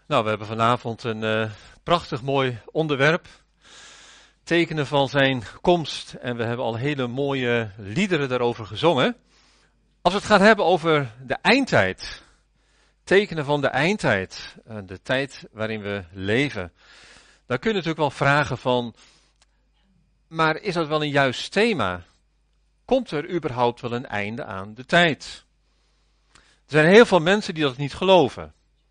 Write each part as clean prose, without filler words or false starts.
Nou, we hebben vanavond een prachtig mooi onderwerp. Tekenen van zijn komst. En we hebben al hele mooie liederen daarover gezongen. Als we het gaan hebben over de eindtijd. Tekenen van de eindtijd. De tijd waarin we leven. Dan kun je natuurlijk wel vragen van, maar is dat wel een juist thema? Komt er überhaupt wel een einde aan de tijd? Er zijn heel veel mensen die dat niet geloven.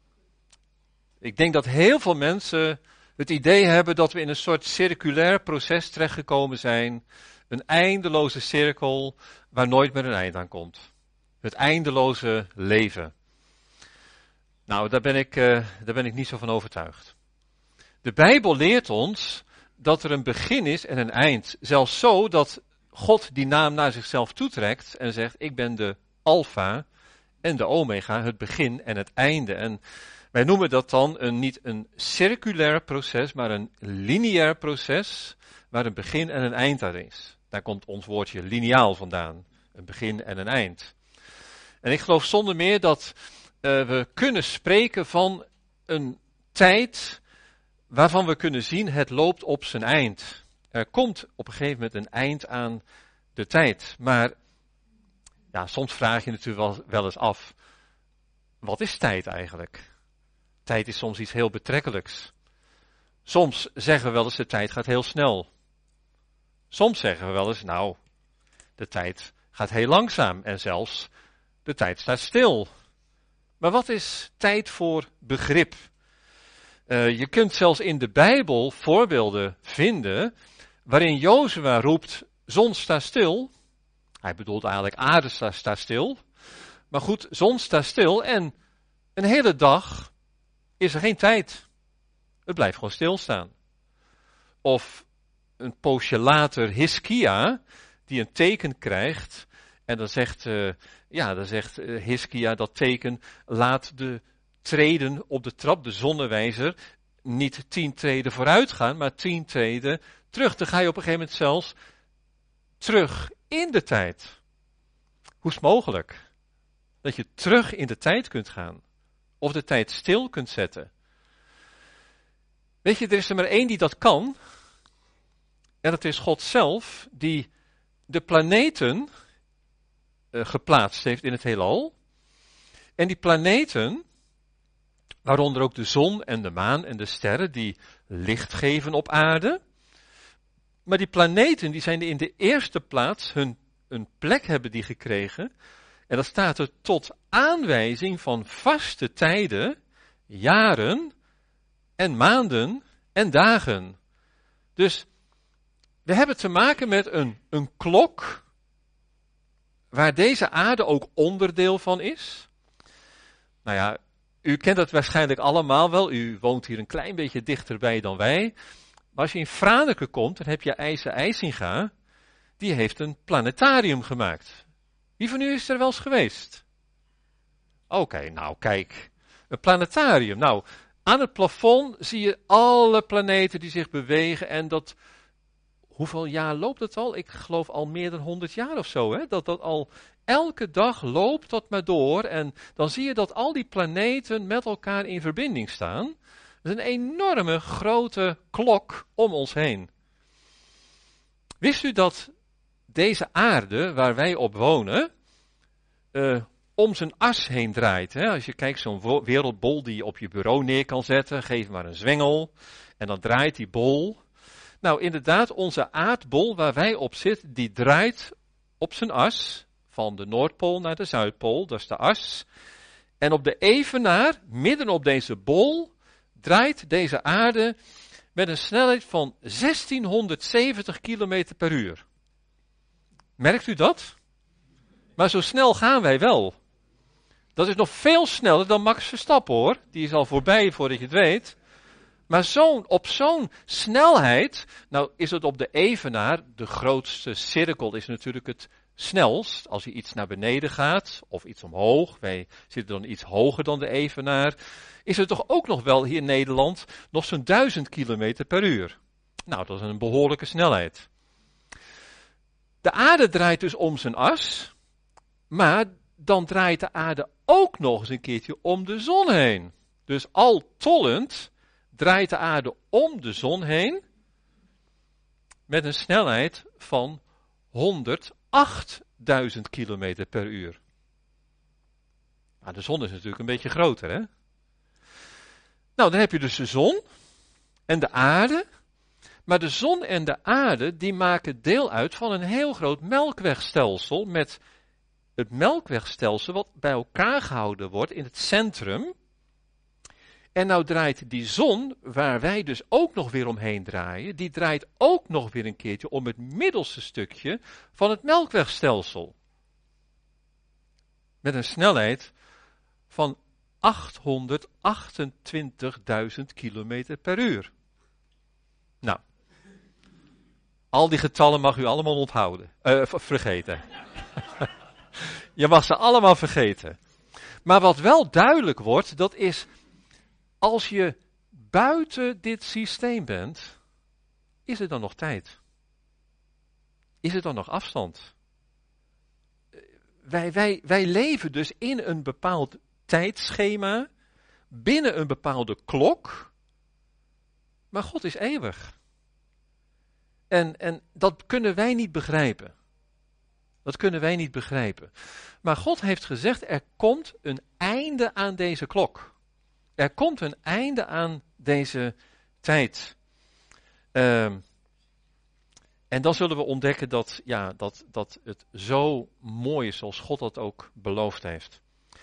Ik denk dat heel veel mensen het idee hebben dat we in een soort circulair proces terechtgekomen zijn. Een eindeloze cirkel waar nooit meer een eind aan komt. Het eindeloze leven. Nou, daar ben ik niet zo van overtuigd. De Bijbel leert ons dat er een begin is en een eind. Zelfs zo dat God die naam naar zichzelf toetrekt en zegt, ik ben de Alpha en de Omega, het begin en het einde. En wij noemen dat dan niet een circulair proces, maar een lineair proces, waar een begin en een eind aan is. Daar komt ons woordje lineaal vandaan, een begin en een eind. En ik geloof zonder meer dat we kunnen spreken van een tijd waarvan we kunnen zien, het loopt op zijn eind. Er komt op een gegeven moment een eind aan de tijd. Maar ja, soms vraag je natuurlijk wel eens af, wat is tijd eigenlijk? Tijd is soms iets heel betrekkelijks. Soms zeggen we wel eens, de tijd gaat heel snel. Soms zeggen we wel eens, nou, de tijd gaat heel langzaam en zelfs de tijd staat stil. Maar wat is tijd voor begrip? Je kunt zelfs in de Bijbel voorbeelden vinden waarin Jozua roept, zon sta stil. Hij bedoelt eigenlijk aarde sta stil. Maar goed, zon staat stil en een hele dag is er geen tijd. Het blijft gewoon stilstaan. Of een poosje later Hiskia, die een teken krijgt. En dan zegt Hiskia dat teken, laat de treden op de trap, de zonnewijzer, niet 10 treden vooruit gaan, maar 10 treden terug. Dan ga je op een gegeven moment zelfs terug in de tijd. Hoe is het mogelijk? Dat je terug in de tijd kunt gaan. Of de tijd stil kunt zetten. Weet je, er is er maar één die dat kan. En dat is God zelf, die de planeten geplaatst heeft in het heelal. En die planeten, waaronder ook de zon en de maan en de sterren, die licht geven op aarde. Maar die planeten, die zijn in de eerste plaats, een plek hebben die gekregen. En dat staat er tot aanwijzing van vaste tijden, jaren en maanden en dagen. Dus we hebben te maken met een klok, waar deze aarde ook onderdeel van is. Nou ja, u kent dat waarschijnlijk allemaal wel, u woont hier een klein beetje dichterbij dan wij. Maar als je in Franeker komt, dan heb je IJzer IJsinga, die heeft een planetarium gemaakt. Wie van u is er wel eens geweest? Oké, nou kijk, een planetarium. Nou, aan het plafond zie je alle planeten die zich bewegen en dat, hoeveel jaar loopt het al? Ik geloof al meer dan 100 jaar of zo, hè? Dat al elke dag loopt dat maar door en dan zie je dat al die planeten met elkaar in verbinding staan. Dat is een enorme grote klok om ons heen. Wist u dat deze aarde waar wij op wonen, om zijn as heen draait? Hè? Als je kijkt, zo'n wereldbol die je op je bureau neer kan zetten, geef maar een zwengel en dan draait die bol. Nou inderdaad, onze aardbol waar wij op zitten, die draait op zijn as, van de Noordpool naar de Zuidpool, dat is de as. En op de evenaar, midden op deze bol, draait deze aarde met een snelheid van 1670 km per uur. Merkt u dat? Maar zo snel gaan wij wel. Dat is nog veel sneller dan Max Verstappen hoor. Die is al voorbij voordat je het weet. Maar op zo'n snelheid, nou is het op de evenaar, de grootste cirkel is natuurlijk het snelst. Als je iets naar beneden gaat of iets omhoog, wij zitten dan iets hoger dan de evenaar, is het toch ook nog wel hier in Nederland nog zo'n 1000 km per uur. Nou, dat is een behoorlijke snelheid. De aarde draait dus om zijn as, maar dan draait de aarde ook nog eens een keertje om de zon heen. Dus al tollend draait de aarde om de zon heen met een snelheid van 108.000 kilometer per uur. Nou, de zon is natuurlijk een beetje groter, hè? Nou, dan heb je dus de zon en de aarde. Maar de zon en de aarde, die maken deel uit van een heel groot melkwegstelsel met het melkwegstelsel wat bij elkaar gehouden wordt in het centrum. En nou draait die zon, waar wij dus ook nog weer omheen draaien, die draait ook nog weer een keertje om het middelste stukje van het melkwegstelsel. Met een snelheid van 828.000 kilometer per uur. Nou, al die getallen mag u allemaal onthouden, vergeten. Je mag ze allemaal vergeten. Maar wat wel duidelijk wordt, dat is, als je buiten dit systeem bent, is er dan nog tijd? Is er dan nog afstand? Wij leven dus in een bepaald tijdschema, binnen een bepaalde klok, maar God is eeuwig. En dat kunnen wij niet begrijpen. Dat kunnen wij niet begrijpen. Maar God heeft gezegd, er komt een einde aan deze klok. Er komt een einde aan deze tijd. En dan zullen we ontdekken dat het zo mooi is zoals God dat ook beloofd heeft.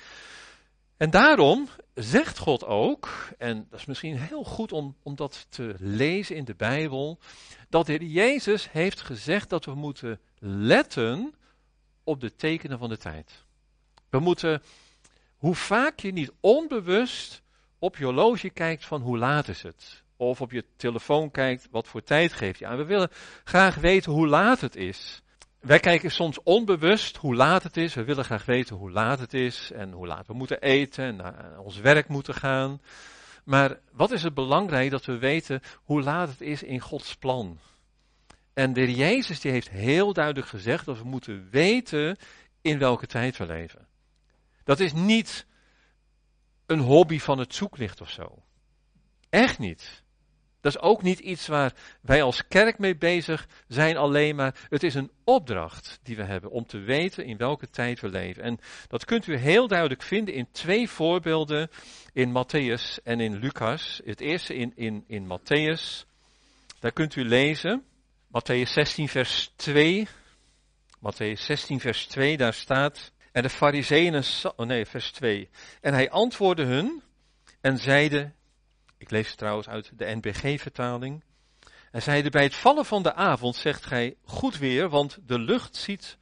En daarom zegt God ook, en dat is misschien heel goed om dat te lezen in de Bijbel, dat de Heer Jezus heeft gezegd dat we moeten letten op de tekenen van de tijd. We moeten, hoe vaak je niet onbewust op je horloge kijkt van hoe laat is het, of op je telefoon kijkt wat voor tijd geeft je aan. We willen graag weten hoe laat het is. Wij kijken soms onbewust hoe laat het is. We willen graag weten hoe laat het is en hoe laat we moeten eten en naar ons werk moeten gaan. Maar wat is het belangrijk dat we weten hoe laat het is in Gods plan? En de Heer Jezus die heeft heel duidelijk gezegd dat we moeten weten in welke tijd we leven. Dat is niet een hobby van het zoeklicht of zo. Echt niet. Dat is ook niet iets waar wij als kerk mee bezig zijn alleen maar. Het is een opdracht die we hebben om te weten in welke tijd we leven. En dat kunt u heel duidelijk vinden in 2 voorbeelden in Matthäus en in Lucas. Het eerste in Matthäus, daar kunt u lezen. Matthäus 16 vers 2. Matthäus 16 vers 2, daar staat. En de Farizeeën, vers 2. En hij antwoordde hun en zeide, ik lees het trouwens uit de NBG-vertaling. En zeide, bij het vallen van de avond zegt gij goed weer, want de lucht ziet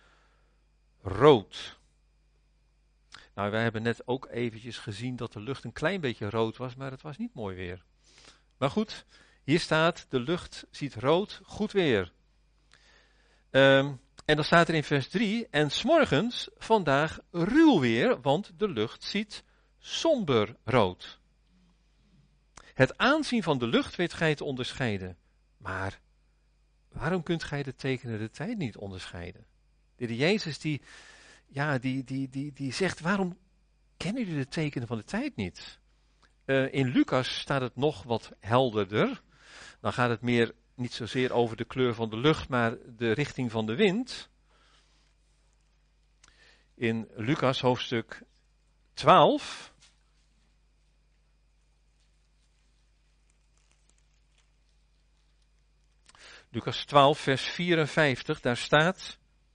rood. Nou, wij hebben net ook eventjes gezien dat de lucht een klein beetje rood was, maar het was niet mooi weer. Maar goed, hier staat, de lucht ziet rood, goed weer. En dan staat er in vers 3, en 's morgens vandaag ruw weer, want de lucht ziet somber rood. Het aanzien van de lucht weet gij te onderscheiden. Maar waarom kunt gij de tekenen der tijd niet onderscheiden? De Jezus die zegt, waarom kennen jullie de tekenen van de tijd niet? In Lucas staat het nog wat helderder. Dan gaat het meer niet zozeer over de kleur van de lucht, maar de richting van de wind. In Lucas hoofdstuk 12... Lucas 12, vers 54, daar staat.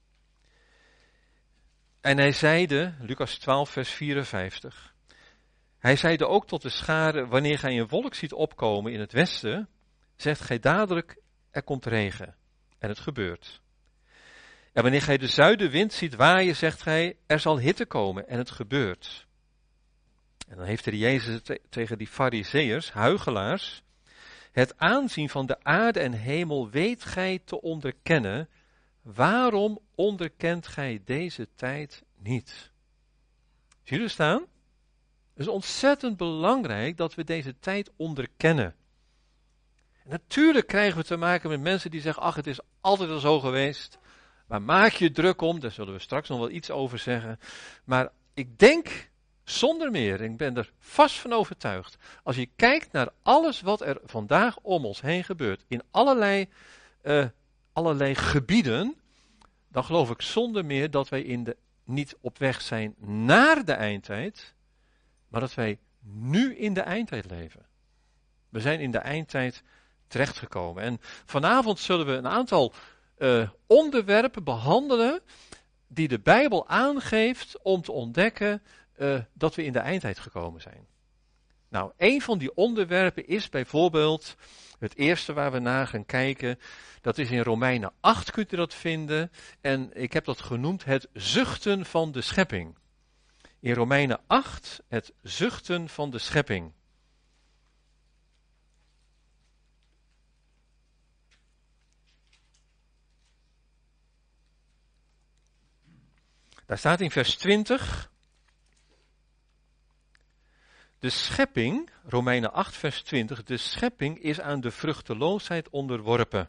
En hij zeide, Lucas 12, vers 54. Hij zeide ook tot de schare, wanneer gij een wolk ziet opkomen in het westen, zegt gij dadelijk, er komt regen. En het gebeurt. En wanneer gij de zuidenwind ziet waaien, zegt gij, er zal hitte komen. En het gebeurt. En dan heeft de Jezus tegen die Farizeeërs, huichelaars, het aanzien van de aarde en hemel weet gij te onderkennen. Waarom onderkent gij deze tijd niet? Zie je er staan? Het is ontzettend belangrijk dat we deze tijd onderkennen. En natuurlijk krijgen we te maken met mensen die zeggen, ach, het is altijd al zo geweest. Maar maak je druk om, daar zullen we straks nog wel iets over zeggen. Maar ik denk Zonder meer, ik ben er vast van overtuigd. Als je kijkt naar alles wat er vandaag om ons heen gebeurt, in allerlei gebieden, dan geloof ik zonder meer dat wij niet op weg zijn naar de eindtijd, maar dat wij nu in de eindtijd leven. We zijn in de eindtijd terechtgekomen. En vanavond zullen we een aantal onderwerpen behandelen die de Bijbel aangeeft om te ontdekken dat we in de eindtijd gekomen zijn. Nou, een van die onderwerpen is bijvoorbeeld het eerste waar we naar gaan kijken. Dat is in Romeinen 8 kunt u dat vinden. En ik heb dat genoemd het zuchten van de schepping. In Romeinen 8, het zuchten van de schepping. Daar staat in vers 20. De schepping, Romeinen 8 vers 20, de schepping is aan de vruchteloosheid onderworpen.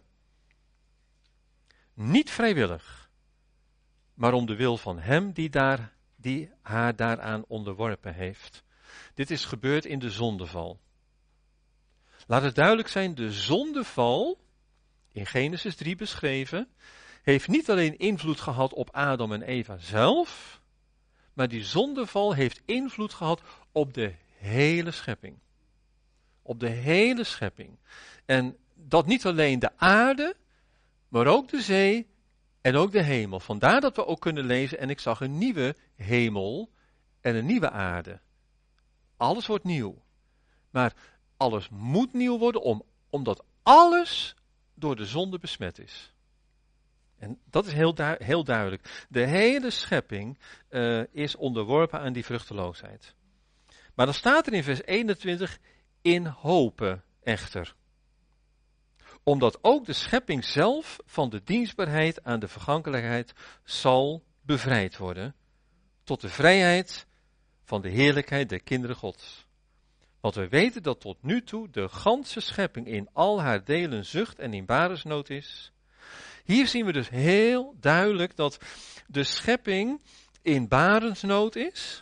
Niet vrijwillig, maar om de wil van hem die haar daaraan onderworpen heeft. Dit is gebeurd in de zondeval. Laat het duidelijk zijn, de zondeval, in Genesis 3 beschreven, heeft niet alleen invloed gehad op Adam en Eva zelf, maar die zondeval heeft invloed gehad op de hele schepping. Op de hele schepping. En dat niet alleen de aarde, maar ook de zee en ook de hemel. Vandaar dat we ook kunnen lezen, en ik zag een nieuwe hemel en een nieuwe aarde. Alles wordt nieuw. Maar alles moet nieuw worden omdat alles door de zonde besmet is. En dat is heel duidelijk. De hele schepping is onderworpen aan die vruchteloosheid. Maar dan staat er in vers 21, in hope echter. Omdat ook de schepping zelf van de dienstbaarheid aan de vergankelijkheid zal bevrijd worden, tot de vrijheid van de heerlijkheid der kinderen Gods. Want we weten dat tot nu toe de ganse schepping in al haar delen zucht en in baresnood is. Hier zien we dus heel duidelijk dat de schepping in barensnood is.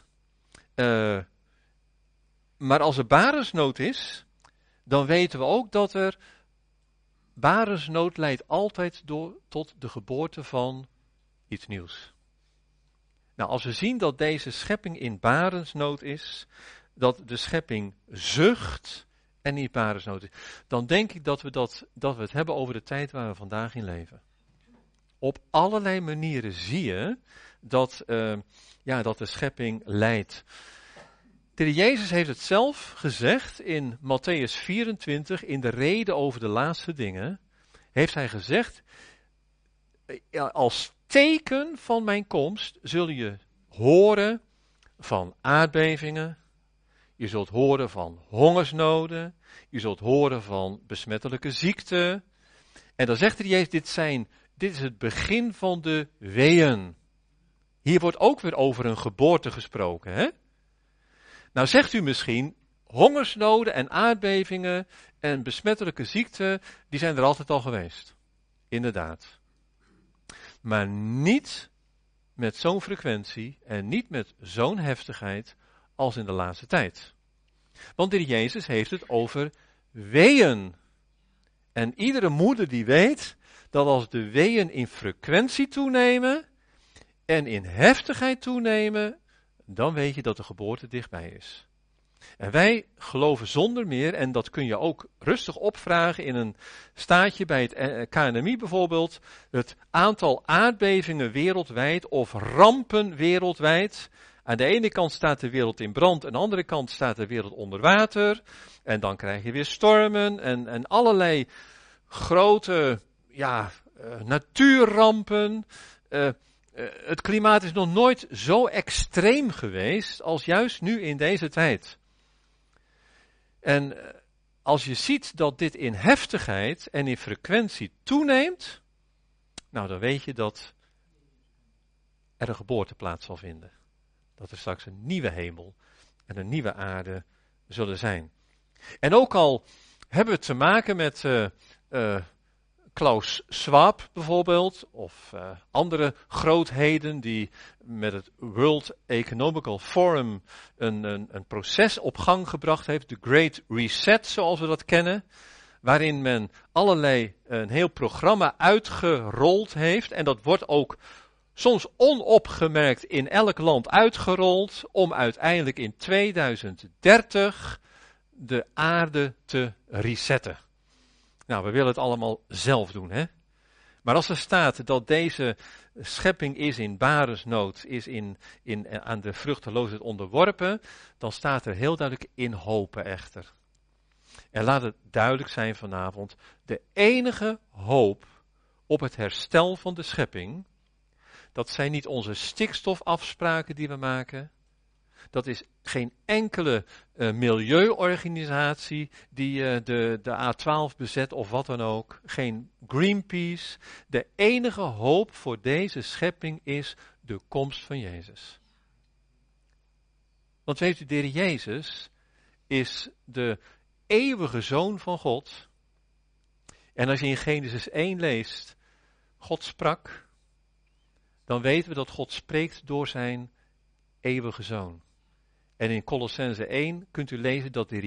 Maar als er barensnood is, dan weten we ook dat er barensnood leidt altijd tot de geboorte van iets nieuws. Nou, als we zien dat deze schepping in barensnood is, dat de schepping zucht en niet barensnood is, dan denk ik dat we het hebben over de tijd waar we vandaag in leven. Op allerlei manieren zie je dat de schepping lijdt. De Heer Jezus heeft het zelf gezegd in Mattheüs 24, in de rede over de laatste dingen, heeft hij gezegd, als teken van mijn komst zul je horen van aardbevingen, je zult horen van hongersnoden, je zult horen van besmettelijke ziekten. En dan zegt de Heer Jezus, dit is het begin van de weeën. Hier wordt ook weer over een geboorte gesproken, hè? Nou zegt u misschien, hongersnoden en aardbevingen en besmettelijke ziekten, die zijn er altijd al geweest. Inderdaad. Maar niet met zo'n frequentie en niet met zo'n heftigheid als in de laatste tijd. Want de Heer Jezus heeft het over weeën. En iedere moeder die weet dat als de weeën in frequentie toenemen en in heftigheid toenemen, dan weet je dat de geboorte dichtbij is. En wij geloven zonder meer, en dat kun je ook rustig opvragen in een staatje bij het KNMI bijvoorbeeld, het aantal aardbevingen wereldwijd of rampen wereldwijd. Aan de ene kant staat de wereld in brand, aan de andere kant staat de wereld onder water. En dan krijg je weer stormen en allerlei grote natuurrampen. Het klimaat is nog nooit zo extreem geweest als juist nu in deze tijd. En als je ziet dat dit in heftigheid en in frequentie toeneemt, nou dan weet je dat er een geboorte plaats zal vinden. Dat er straks een nieuwe hemel en een nieuwe aarde zullen zijn. En ook al hebben we te maken met Klaus Schwab bijvoorbeeld, of andere grootheden die met het World Economic Forum een proces op gang gebracht heeft, de Great Reset zoals we dat kennen, waarin men een heel programma uitgerold heeft en dat wordt ook soms onopgemerkt in elk land uitgerold om uiteindelijk in 2030 de aarde te resetten. Nou, we willen het allemaal zelf doen, hè? Maar als er staat dat deze schepping is in barensnood, is aan de vruchteloosheid onderworpen, dan staat er heel duidelijk in hopen echter. En laat het duidelijk zijn vanavond, de enige hoop op het herstel van de schepping, dat zijn niet onze stikstofafspraken die we maken. Dat is geen enkele milieuorganisatie die de A12 bezet of wat dan ook. Geen Greenpeace. De enige hoop voor deze schepping is de komst van Jezus. Want weet u, de Heer Jezus is de eeuwige Zoon van God. En als je in Genesis 1 leest, God sprak, dan weten we dat God spreekt door zijn eeuwige Zoon. En in Colossense 1 kunt u lezen dat de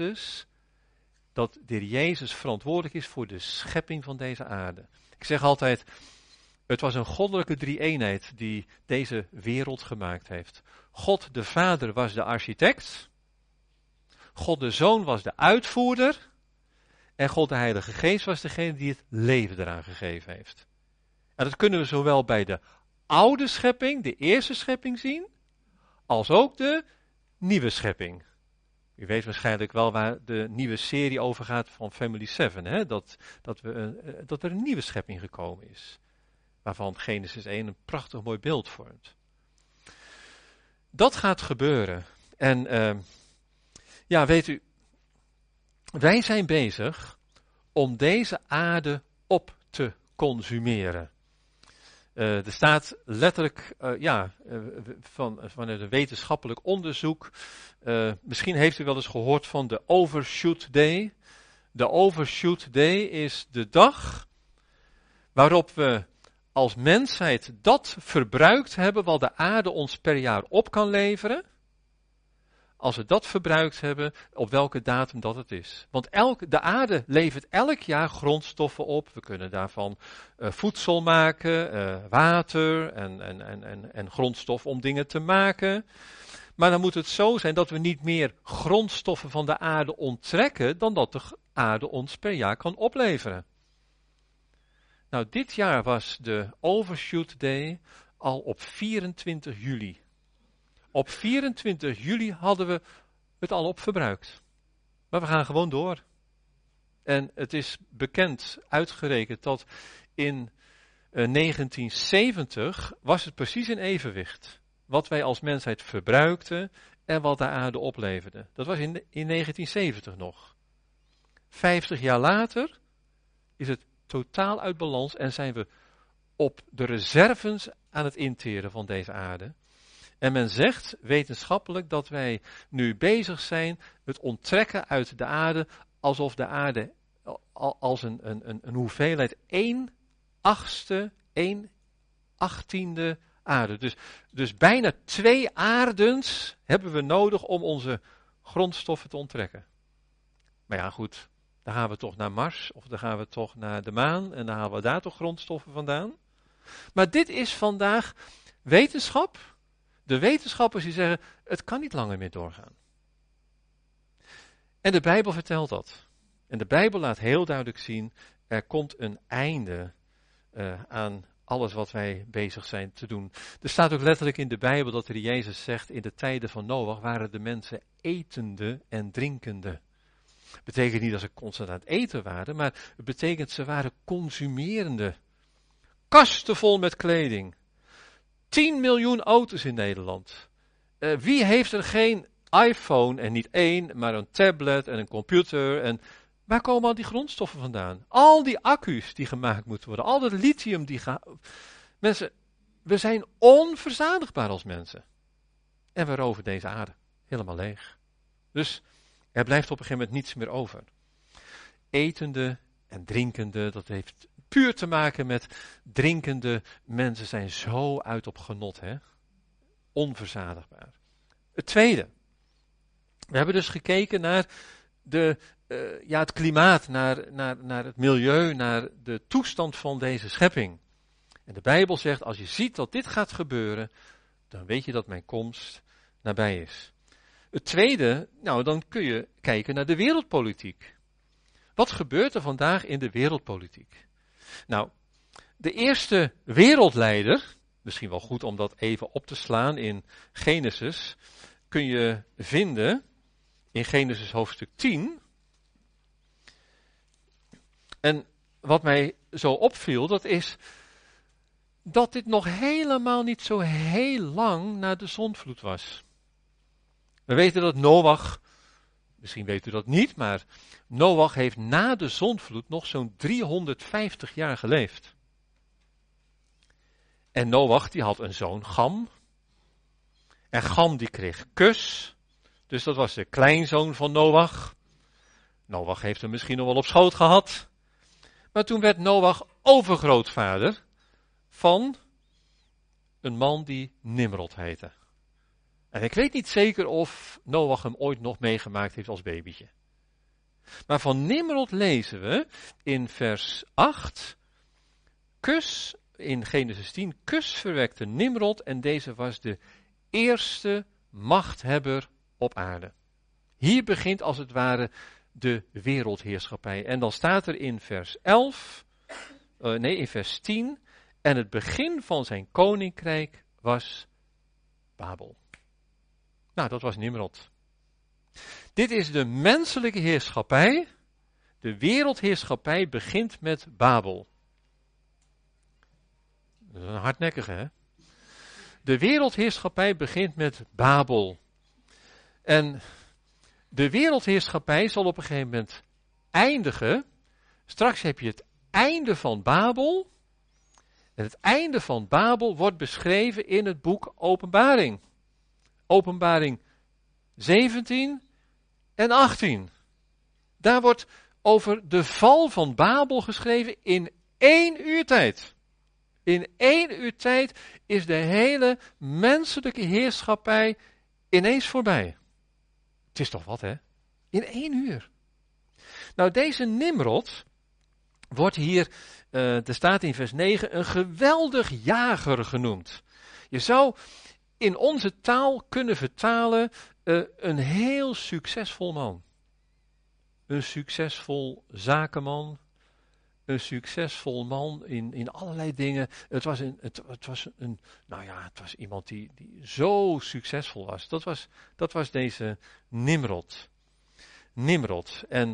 Heer Jezus verantwoordelijk is voor de schepping van deze aarde. Ik zeg altijd, het was een goddelijke drie-eenheid die deze wereld gemaakt heeft. God de Vader was de architect, God de Zoon was de uitvoerder en God de Heilige Geest was degene die het leven eraan gegeven heeft. En dat kunnen we zowel bij de oude schepping, de eerste schepping zien, als ook de nieuwe schepping. U weet waarschijnlijk wel waar de nieuwe serie over gaat van Family 7, hè? Dat er een nieuwe schepping gekomen is. Waarvan Genesis 1 een prachtig mooi beeld vormt. Dat gaat gebeuren. En weet u, wij zijn bezig om deze aarde op te consumeren. Er staat letterlijk, vanuit een wetenschappelijk onderzoek, misschien heeft u wel eens gehoord van de Overshoot Day. De Overshoot Day is de dag waarop we als mensheid dat verbruikt hebben wat de aarde ons per jaar op kan leveren. Als we dat verbruikt hebben, op welke datum dat het is. Want de aarde levert elk jaar grondstoffen op. We kunnen daarvan voedsel maken, water en grondstof om dingen te maken. Maar dan moet het zo zijn dat we niet meer grondstoffen van de aarde onttrekken dan dat de aarde ons per jaar kan opleveren. Nou, dit jaar was de Overshoot Day al op 24 juli. Op 24 juli hadden we het al op verbruikt. Maar we gaan gewoon door. En het is bekend, uitgerekend, dat in 1970 was het precies in evenwicht. Wat wij als mensheid verbruikten en wat de aarde opleverde. Dat was in 1970 nog. 50 jaar later is het totaal uit balans en zijn we op de reserves aan het interen van deze aarde. En men zegt wetenschappelijk dat wij nu bezig zijn het onttrekken uit de aarde, alsof de aarde als een hoeveelheid 1/8, 1/18 aarde. Dus bijna 2 aardens hebben we nodig om onze grondstoffen te onttrekken. Maar ja, goed, dan gaan we toch naar Mars, of dan gaan we toch naar de maan, en dan halen we daar toch grondstoffen vandaan. Maar dit is vandaag wetenschap. De wetenschappers die zeggen, het kan niet langer meer doorgaan. En de Bijbel vertelt dat. En de Bijbel laat heel duidelijk zien, er komt een einde aan alles wat wij bezig zijn te doen. Er staat ook letterlijk in de Bijbel dat er Jezus zegt, in de tijden van Noach waren de mensen etende en drinkende. Het betekent niet dat ze constant aan het eten waren, maar het betekent ze waren consumerende. Kasten vol met kleding. 10 miljoen auto's in Nederland. Wie heeft er geen iPhone en niet één, maar een tablet en een computer? En waar komen al die grondstoffen vandaan? Al die accu's die gemaakt moeten worden, al dat lithium Mensen, we zijn onverzadigbaar als mensen. En we roven deze aarde helemaal leeg. Dus er blijft op een gegeven moment niets meer over. Etende en drinkende, dat heeft puur te maken met drinkende mensen zijn zo uit op genot, hè? Onverzadigbaar. Het tweede. We hebben dus gekeken naar het klimaat, naar het milieu, naar de toestand van deze schepping. En de Bijbel zegt, als je ziet dat dit gaat gebeuren, dan weet je dat mijn komst nabij is. Het tweede, dan kun je kijken naar de wereldpolitiek. Wat gebeurt er vandaag in de wereldpolitiek? Nou, de eerste wereldleider, misschien wel goed om dat even op te slaan in Genesis, kun je vinden in Genesis hoofdstuk 10. En wat mij zo opviel, dat is dat dit nog helemaal niet zo heel lang na de zondvloed was. We weten dat Noach, misschien weet u dat niet, maar Noach heeft na de zondvloed nog zo'n 350 jaar geleefd. En Noach die had een zoon, Cham. En Cham die kreeg Kus. Dus dat was de kleinzoon van Noach. Noach heeft hem misschien nog wel op schoot gehad. Maar toen werd Noach overgrootvader van een man die Nimrod heette. En ik weet niet zeker of Noach hem ooit nog meegemaakt heeft als babytje. Maar van Nimrod lezen we in vers 8. Kus, in Genesis 10, Kus verwekte Nimrod en deze was de eerste machthebber op aarde. Hier begint als het ware de wereldheerschappij. En dan staat er in vers 10, en het begin van zijn koninkrijk was Babel. Nou, dat was Nimrod. Dit is de menselijke heerschappij. De wereldheerschappij begint met Babel. Dat is een hardnekkige, hè? De wereldheerschappij begint met Babel. En de wereldheerschappij zal op een gegeven moment eindigen. Straks heb je het einde van Babel. En het einde van Babel wordt beschreven in het boek Openbaring. Openbaring 17 en 18. Daar wordt over de val van Babel geschreven in 1 uur tijd. In 1 uur tijd is de hele menselijke heerschappij ineens voorbij. Het is toch wat, hè? In 1 uur. Nou, deze Nimrod wordt hier, er staat in vers 9, een geweldig jager genoemd. Je zou in onze taal kunnen vertalen een heel succesvol man. Een succesvol zakenman. Een succesvol man in allerlei dingen. Het was iemand die zo succesvol was. Dat was deze Nimrod. En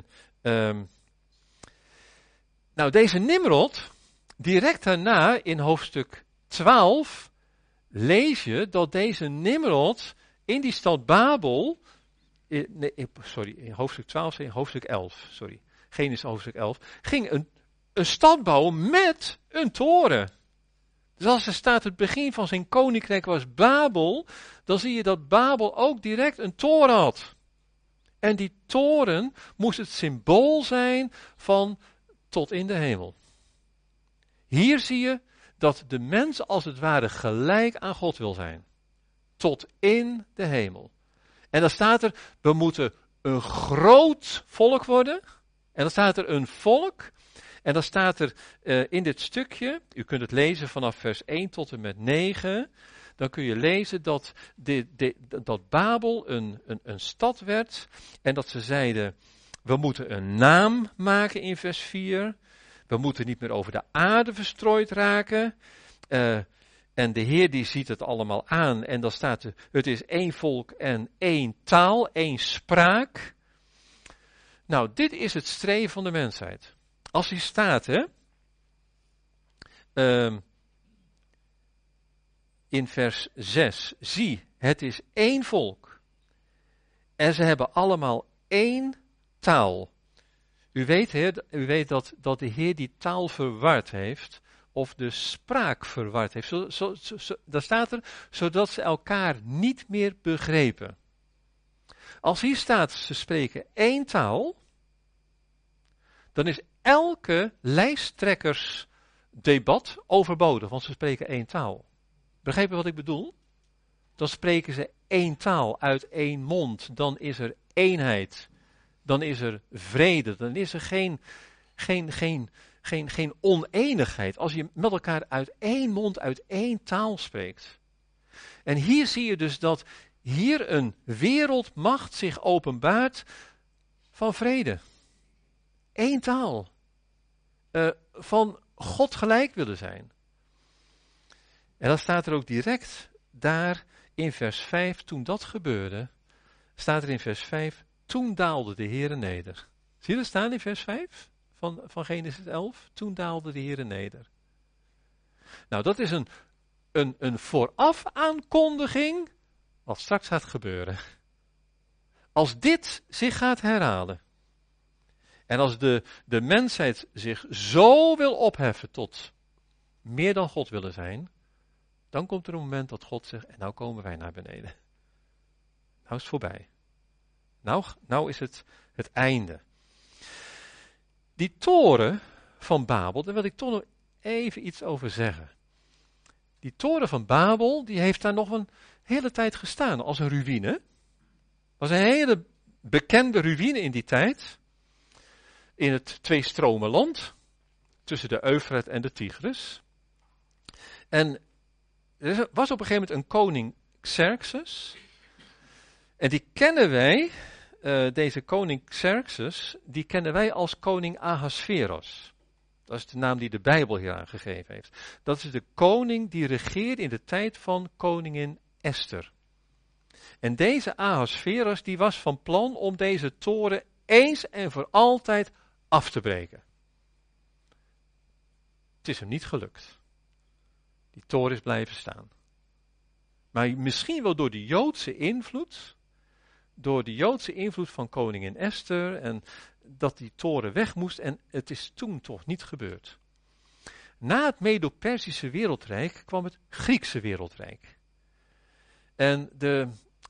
deze Nimrod, direct daarna in hoofdstuk 12, lees je dat deze Nimrod in die stad Babel, in hoofdstuk 12, in hoofdstuk 11, Genesis hoofdstuk 11, ging een stad bouwen met een toren. Dus als er staat het begin van zijn koninkrijk was Babel, dan zie je dat Babel ook direct een toren had. En die toren moest het symbool zijn van tot in de hemel. Hier zie je dat de mens als het ware gelijk aan God wil zijn. Tot in de hemel. En dan staat er, we moeten een groot volk worden. En dan staat er een volk. En dan staat er in dit stukje, u kunt het lezen vanaf vers 1 tot en met 9. Dan kun je lezen dat Babel een stad werd. En dat ze zeiden, we moeten een naam maken in vers 4. We moeten niet meer over de aarde verstrooid raken. En de Heer die ziet het allemaal aan. En dan staat er, het is 1 volk en 1 taal, 1 spraak. Nou, dit is het streven van de mensheid. Als hier staat, in vers 6, zie, het is 1 volk. En ze hebben allemaal 1 taal. U weet dat de Heer die taal verward heeft, of de spraak verward heeft. Daar staat er, zodat ze elkaar niet meer begrepen. Als hier staat, ze spreken 1 taal, dan is elke lijsttrekkersdebat overbodig, want ze spreken één taal. Begrijp je wat ik bedoel? Dan spreken ze één taal uit één mond. Dan is er eenheid. Dan is er vrede. Dan is er geen oneenigheid. Als je met elkaar uit één mond, uit één taal spreekt. En hier zie je dus dat hier een wereldmacht zich openbaart van vrede. Eén taal. Van God gelijk willen zijn. En dan staat er ook direct daar in vers 5, toen dat gebeurde, staat er in vers 5, toen daalde de Heere neder. Zie je dat staan in vers 5 van Genesis 11? Toen daalde de Heere neder. Nou, dat is een vooraf aankondiging wat straks gaat gebeuren. Als dit zich gaat herhalen, en als de mensheid zich zo wil opheffen tot meer dan God willen zijn, dan komt er een moment dat God zegt, en nou komen wij naar beneden. Nou is het voorbij. Nou is het einde. Die toren van Babel, daar wil ik toch nog even iets over zeggen. Die toren van Babel, die heeft daar nog een hele tijd gestaan als een ruïne. Was een hele bekende ruïne in die tijd. In het Tweestromenland, tussen de Eufrat en de Tigris. En er was op een gegeven moment een koning Xerxes. En die kennen wij, deze koning Xerxes, die kennen wij als koning Ahasveros. Dat is de naam die de Bijbel hier aangegeven heeft. Dat is de koning die regeerde in de tijd van koningin Esther. En deze Ahasveros die was van plan om deze toren eens en voor altijd af te breken. Het is hem niet gelukt. Die toren is blijven staan. Maar misschien wel door de Joodse invloed, van koningin Esther, en dat die toren weg moest, en het is toen toch niet gebeurd. Na het Medo-Persische wereldrijk kwam het Griekse wereldrijk. En de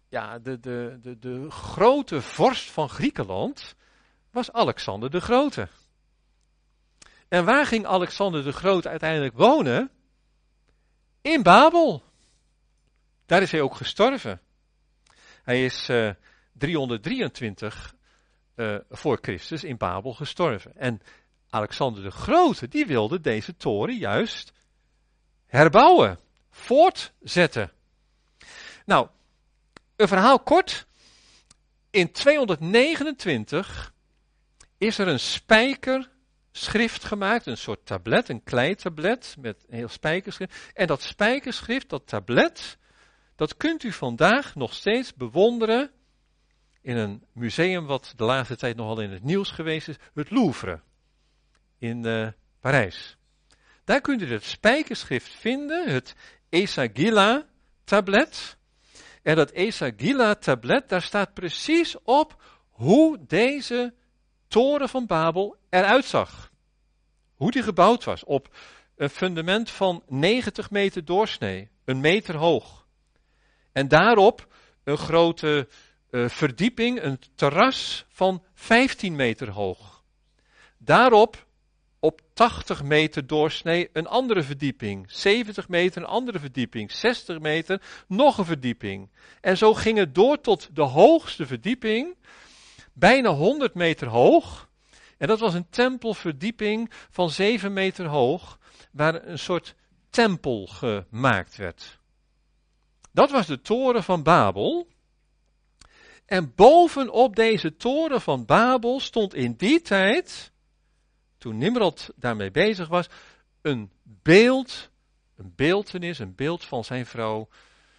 grote vorst van Griekenland was Alexander de Grote. En waar ging Alexander de Grote uiteindelijk wonen? In Babel. Daar is hij ook gestorven. Hij is 323 voor Christus in Babel gestorven. En Alexander de Grote, die wilde deze toren juist herbouwen, voortzetten. Nou, een verhaal kort. In 229 is er een spijkerschrift gemaakt, een soort tablet, een kleitablet met een heel spijkerschrift. En dat spijkerschrift, dat tablet, dat kunt u vandaag nog steeds bewonderen in een museum wat de laatste tijd nogal in het nieuws geweest is, het Louvre in Parijs. Daar kunt u het spijkerschrift vinden, het Esagila-tablet. En dat Esagila-tablet, daar staat precies op hoe deze toren van Babel eruit zag. Hoe die gebouwd was op een fundament van 90 meter doorsnee, 1 meter hoog. En daarop een grote verdieping, een terras van 15 meter hoog. Daarop, op 80 meter doorsnee, een andere verdieping. 70 meter, een andere verdieping. 60 meter, nog een verdieping. En zo ging het door tot de hoogste verdieping, bijna 100 meter hoog. En dat was een tempelverdieping van 7 meter hoog, waar een soort tempel gemaakt werd. Dat was de toren van Babel. En bovenop deze toren van Babel stond in die tijd, toen Nimrod daarmee bezig was, een beeld, een beeltenis, een beeld van zijn vrouw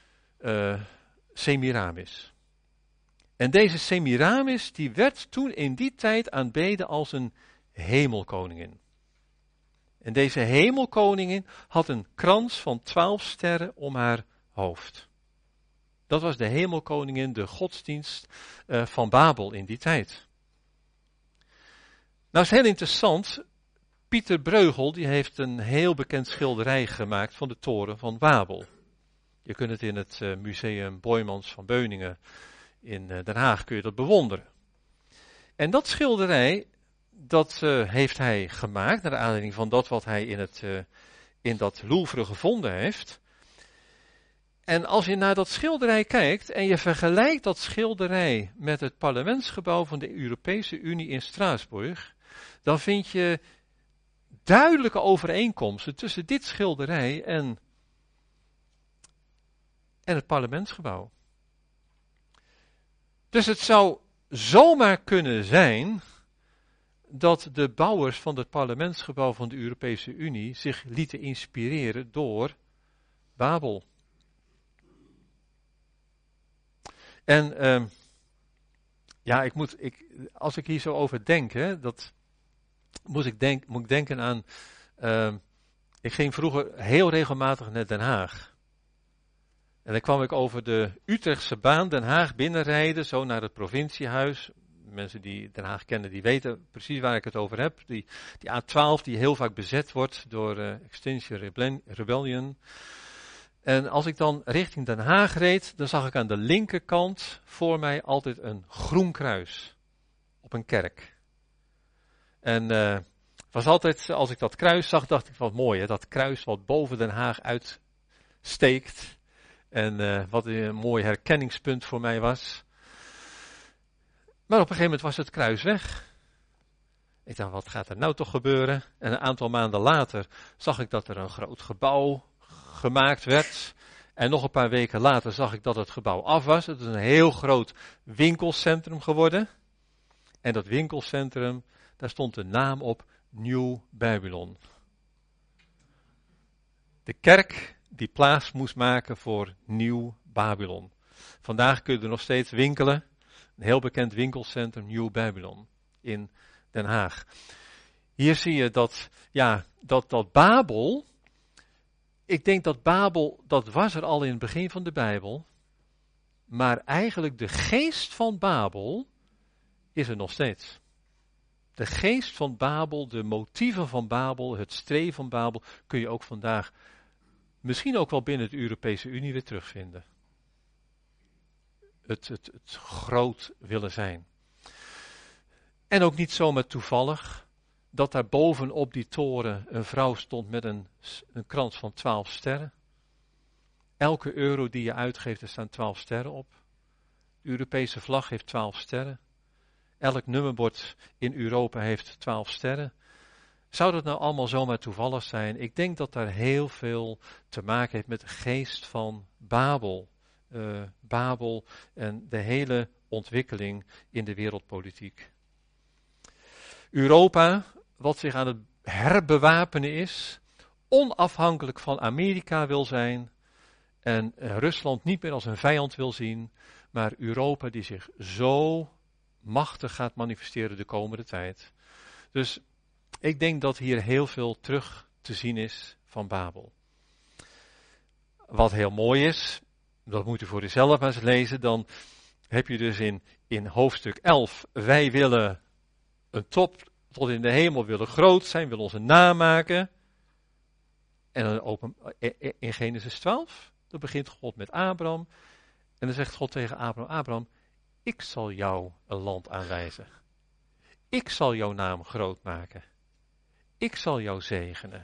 Semiramis. En deze Semiramis, die werd toen in die tijd aanbeden als een hemelkoningin. En deze hemelkoningin had een krans van 12 sterren om haar hoofd. Dat was de hemelkoningin, de godsdienst van Babel in die tijd. Nou is heel interessant, Pieter Bruegel die heeft een heel bekend schilderij gemaakt van de toren van Babel. Je kunt het in het museum Boijmans van Beuningen in Den Haag kun je dat bewonderen. En dat schilderij, dat heeft hij gemaakt naar aanleiding van dat wat hij in dat Louvre gevonden heeft. En als je naar dat schilderij kijkt en je vergelijkt dat schilderij met het parlementsgebouw van de Europese Unie in Straatsburg, dan vind je duidelijke overeenkomsten tussen dit schilderij en het parlementsgebouw. Dus het zou zomaar kunnen zijn dat de bouwers van het parlementsgebouw van de Europese Unie zich lieten inspireren door Babel. En ja, als ik hier zo over denk, hè, moet ik denken aan. Ik ging vroeger heel regelmatig naar Den Haag. En dan kwam ik over de Utrechtse baan Den Haag binnenrijden, zo naar het provinciehuis. Mensen die Den Haag kennen, die weten precies waar ik het over heb. Die A12 die heel vaak bezet wordt door Extinction Rebellion. En als ik dan richting Den Haag reed, dan zag ik aan de linkerkant voor mij altijd een groen kruis op een kerk. En was altijd, als ik dat kruis zag, dacht ik wat mooi, hè? Dat kruis wat boven Den Haag uitsteekt. En wat een mooi herkenningspunt voor mij was. Maar op een gegeven moment was het kruis weg. Ik dacht, wat gaat er nou toch gebeuren? En een aantal maanden later zag ik dat er een groot gebouw gemaakt werd. En nog een paar weken later zag ik dat het gebouw af was. Het is een heel groot winkelcentrum geworden. En dat winkelcentrum, daar stond de naam op Nieuw Babylon. De kerk die plaats moest maken voor Nieuw Babylon. Vandaag kun je er nog steeds winkelen. Een heel bekend winkelcentrum, Nieuw Babylon, in Den Haag. Hier zie je dat Babel, ik denk dat Babel, dat was er al in het begin van de Bijbel, maar eigenlijk de geest van Babel is er nog steeds. De geest van Babel, de motieven van Babel, het streven van Babel, kun je ook vandaag misschien ook wel binnen de Europese Unie weer terugvinden. Het groot willen zijn. En ook niet zomaar toevallig dat daar bovenop die toren een vrouw stond met een krans van 12 sterren. Elke euro die je uitgeeft, er staan 12 sterren op. De Europese vlag heeft 12 sterren. Elk nummerbord in Europa heeft 12 sterren. Zou dat nou allemaal zomaar toevallig zijn? Ik denk dat daar heel veel te maken heeft met de geest van Babel. Babel en de hele ontwikkeling in de wereldpolitiek. Europa, wat zich aan het herbewapenen is, onafhankelijk van Amerika wil zijn en Rusland niet meer als een vijand wil zien, maar Europa die zich zo machtig gaat manifesteren de komende tijd. Dus ik denk dat hier heel veel terug te zien is van Babel. Wat heel mooi is, dat moet u voor uzelf maar eens lezen, dan heb je dus in hoofdstuk 11, wij willen een top tot in de hemel, willen groot zijn, willen onze naam maken. En dan in Genesis 12, dan begint God met Abraham. En dan zegt God tegen Abraham, Abraham, ik zal jou een land aanwijzen. Ik zal jouw naam groot maken. Ik zal jou zegenen.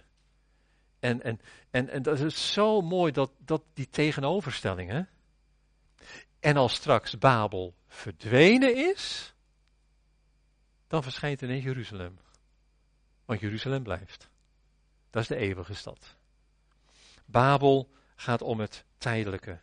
En dat is zo mooi, dat die tegenoverstelling, hè. En als straks Babel verdwenen is, dan verschijnt ineens Jeruzalem. Want Jeruzalem blijft. Dat is de eeuwige stad. Babel gaat om het tijdelijke.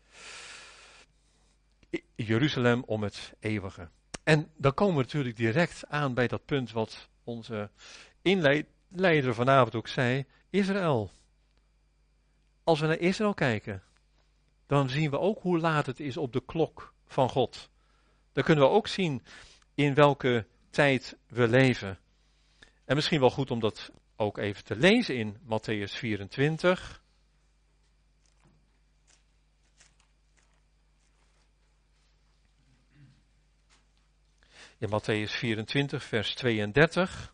Jeruzalem om het eeuwige. En dan komen we natuurlijk direct aan bij dat punt wat onze inleider vanavond ook zei. Israël. Als we naar Israël kijken, dan zien we ook hoe laat het is op de klok van God. Dan kunnen we ook zien in welke tijd we leven. En misschien wel goed om dat ook even te lezen in Mattheüs 24. In Mattheüs 24, vers 32.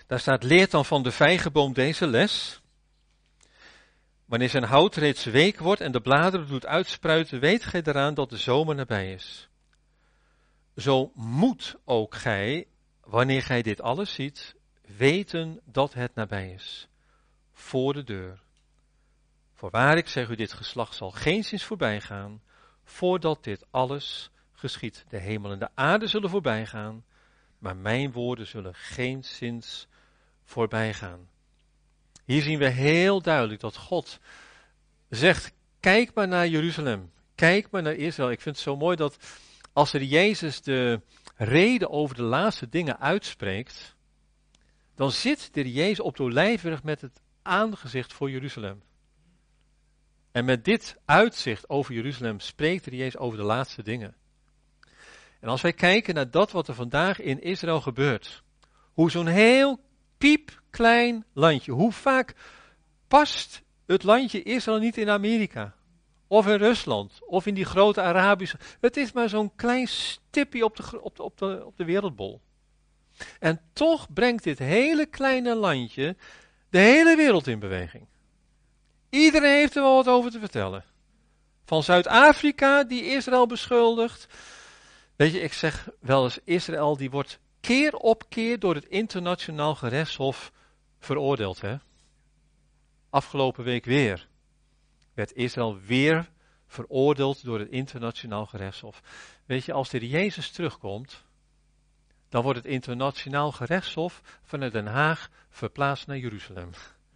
Daar staat, leert dan van de vijgenboom deze les. Wanneer zijn hout reeds week wordt en de bladeren doet uitspruiten, weet gij eraan dat de zomer nabij is. Zo moet ook gij, wanneer gij dit alles ziet, weten dat het nabij is. Voor de deur. Voorwaar, ik zeg u, dit geslacht zal geenszins voorbij gaan, voordat dit alles geschiedt. De hemel en de aarde zullen voorbij gaan, maar mijn woorden zullen geenszins voorbij gaan. Hier zien we heel duidelijk dat God zegt, kijk maar naar Jeruzalem, kijk maar naar Israël. Ik vind het zo mooi dat als er Jezus de reden over de laatste dingen uitspreekt, dan zit de Jezus op de Olijfberg met het aangezicht voor Jeruzalem. En met dit uitzicht over Jeruzalem spreekt de Jezus over de laatste dingen. En als wij kijken naar dat wat er vandaag in Israël gebeurt, hoe zo'n heel piepklein landje, hoe vaak past het landje Israël niet in Amerika, of in Rusland, of in die grote Arabische, het is maar zo'n klein stipje op de wereldbol. En toch brengt dit hele kleine landje de hele wereld in beweging. Iedereen heeft er wel wat over te vertellen. Van Zuid-Afrika, die Israël beschuldigt. Weet je, ik zeg wel eens, Israël die wordt keer op keer door het internationaal gerechtshof veroordeeld. Hè? Afgelopen week weer werd Israël weer veroordeeld door het internationaal gerechtshof. Weet je, als de Jezus terugkomt, dan wordt het internationaal gerechtshof vanuit Den Haag verplaatst naar Jeruzalem.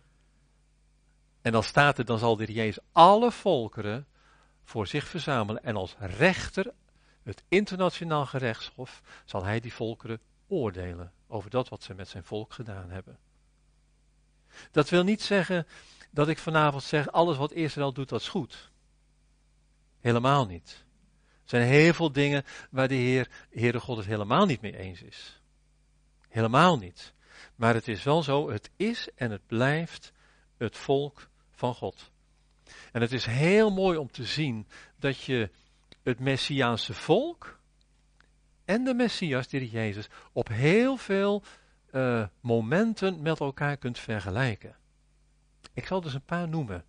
En dan staat er, dan zal de Jezus alle volkeren voor zich verzamelen. En als rechter, het internationaal gerechtshof, zal hij die volkeren oordelen over dat wat ze met zijn volk gedaan hebben. Dat wil niet zeggen dat ik vanavond zeg, alles wat Israël doet, dat is goed. Helemaal niet. Er zijn heel veel dingen waar de Heere God het helemaal niet mee eens is. Helemaal niet. Maar het is wel zo, het is en het blijft het volk van God. En het is heel mooi om te zien dat je het Messiaanse volk en de Messias, de Heer Jezus, op heel veel momenten met elkaar kunt vergelijken. Ik zal dus een paar noemen.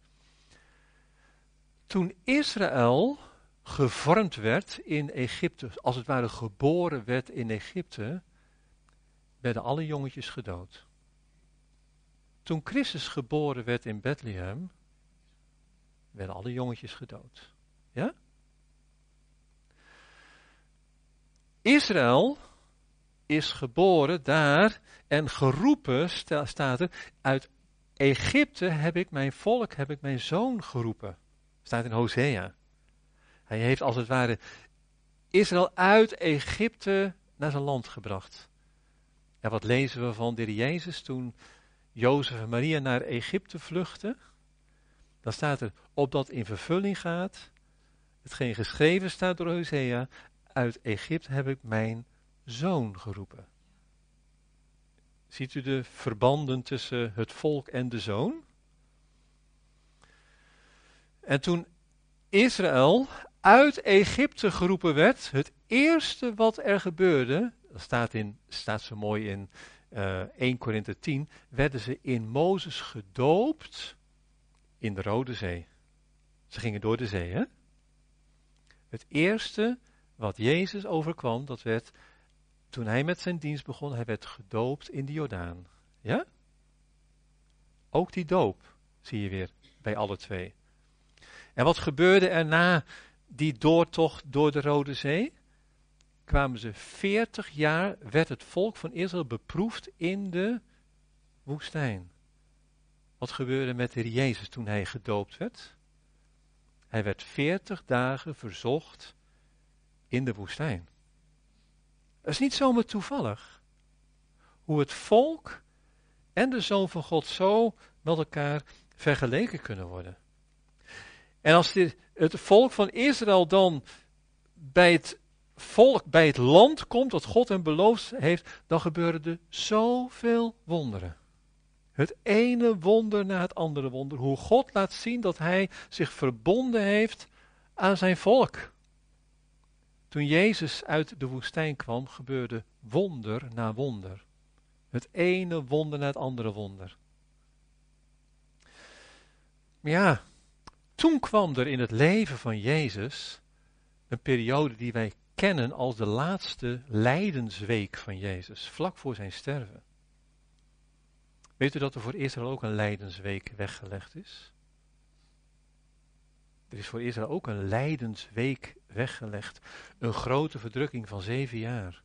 Toen Israël gevormd werd in Egypte, als het ware geboren werd in Egypte, werden alle jongetjes gedood. Toen Christus geboren werd in Bethlehem, werden alle jongetjes gedood. Ja? Israël is geboren daar en geroepen, staat er, uit Egypte heb ik mijn volk, heb ik mijn zoon geroepen. Staat in Hosea. Hij heeft als het ware Israël uit Egypte naar zijn land gebracht. En wat lezen we van de Heer Jezus toen Jozef en Maria naar Egypte vluchten? Dan staat er, opdat in vervulling gaat, hetgeen geschreven staat door Hosea, uit Egypte heb ik mijn zoon geroepen. Ziet u de verbanden tussen het volk en de zoon? En toen Israël uit Egypte geroepen werd, het eerste wat er gebeurde, dat staat zo mooi in 1 Korinthe 10, werden ze in Mozes gedoopt in de Rode Zee. Ze gingen door de zee, hè? Het eerste wat Jezus overkwam, dat werd, toen hij met zijn dienst begon, hij werd gedoopt in de Jordaan. Ja? Ook die doop zie je weer bij alle twee. En wat gebeurde er na die doortocht door de Rode Zee? Kwamen ze 40 jaar, werd het volk van Israël beproefd in de woestijn. Wat gebeurde met de Heer Jezus toen hij gedoopt werd? Hij werd 40 dagen verzocht in de woestijn. Het is niet zomaar toevallig hoe het volk en de Zoon van God zo met elkaar vergeleken kunnen worden. En als het volk van Israël dan bij het land komt dat God hem beloofd heeft, dan gebeuren er zoveel wonderen. Het ene wonder na het andere wonder. Hoe God laat zien dat hij zich verbonden heeft aan zijn volk. Toen Jezus uit de woestijn kwam, gebeurde wonder na wonder. Het ene wonder na het andere wonder. Maar ja, toen kwam er in het leven van Jezus een periode die wij kennen als de laatste lijdensweek van Jezus, vlak voor zijn sterven. Weet u dat er voor Israël ook een lijdensweek weggelegd is? Er is voor Israël ook een lijdensweek weggelegd. Een grote verdrukking van 7 jaar.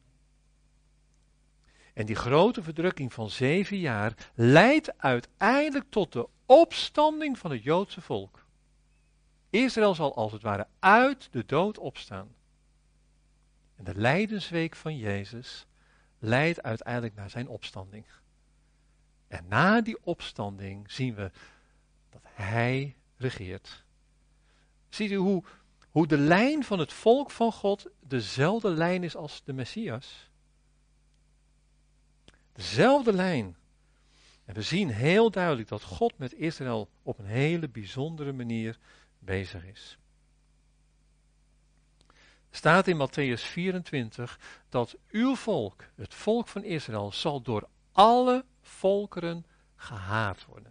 En die grote verdrukking van 7 jaar leidt uiteindelijk tot de opstanding van het Joodse volk. Israël zal als het ware uit de dood opstaan. En de lijdensweek van Jezus leidt uiteindelijk naar zijn opstanding. En na die opstanding zien we dat hij regeert. Ziet u hoe de lijn van het volk van God dezelfde lijn is als de Messias? Dezelfde lijn. En we zien heel duidelijk dat God met Israël op een hele bijzondere manier bezig is. Er staat in Mattheüs 24 dat uw volk, het volk van Israël, zal door alle volkeren gehaat worden.